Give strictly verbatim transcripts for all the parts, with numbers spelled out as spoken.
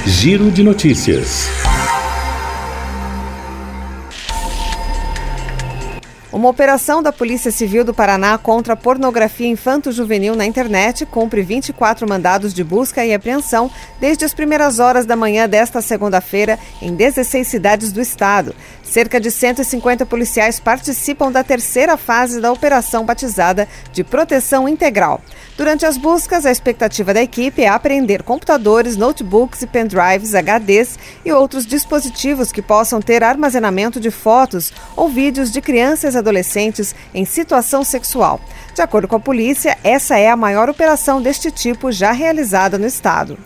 Giro de Notícias. Uma operação da Polícia Civil do Paraná contra a pornografia infanto-juvenil na internet cumpre vinte e quatro mandados de busca e apreensão desde as primeiras horas da manhã desta segunda-feira em dezesseis cidades do estado. Cerca de cento e cinquenta policiais participam da terceira fase da operação batizada de Proteção Integral. Durante as buscas, a expectativa da equipe é apreender computadores, notebooks e pendrives, H Ds e outros dispositivos que possam ter armazenamento de fotos ou vídeos de crianças e adolescentes em situação sexual. De acordo com a polícia, essa é a maior operação deste tipo já realizada no estado.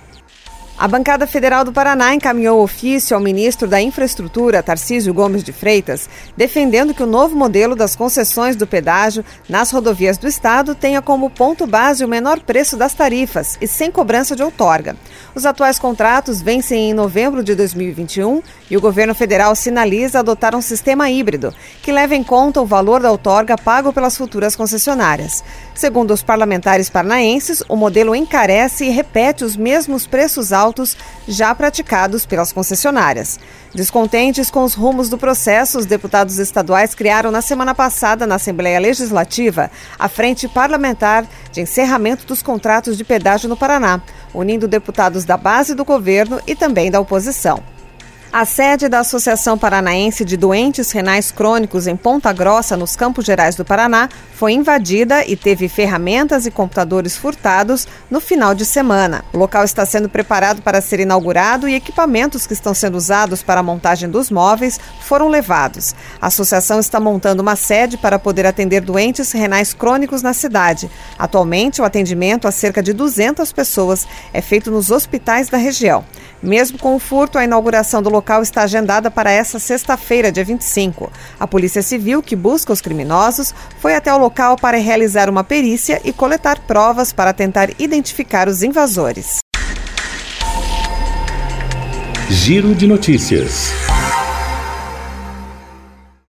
A bancada federal do Paraná encaminhou ofício ao ministro da Infraestrutura, Tarcísio Gomes de Freitas, defendendo que o novo modelo das concessões do pedágio nas rodovias do estado tenha como ponto base o menor preço das tarifas e sem cobrança de outorga. Os atuais contratos vencem em novembro de dois mil e vinte e um e o governo federal sinaliza adotar um sistema híbrido que leva em conta o valor da outorga pago pelas futuras concessionárias. Segundo os parlamentares paranaenses, o modelo encarece e repete os mesmos preços altos já praticados pelas concessionárias. Descontentes com os rumos do processo, os deputados estaduais criaram na semana passada, na Assembleia Legislativa, a Frente Parlamentar de Encerramento dos Contratos de Pedágio no Paraná, unindo deputados da base do governo e também da oposição. A sede da Associação Paranaense de Doentes Renais Crônicos em Ponta Grossa, nos Campos Gerais do Paraná, foi invadida e teve ferramentas e computadores furtados no final de semana. O local está sendo preparado para ser inaugurado e equipamentos que estão sendo usados para a montagem dos móveis foram levados. A associação está montando uma sede para poder atender doentes renais crônicos na cidade. Atualmente, o atendimento a cerca de duzentas pessoas é feito nos hospitais da região. Mesmo com o furto, a inauguração do local está agendada para essa sexta-feira, dia vinte e cinco. A Polícia Civil, que busca os criminosos, foi até o local para realizar uma perícia e coletar provas para tentar identificar os invasores. Giro de Notícias.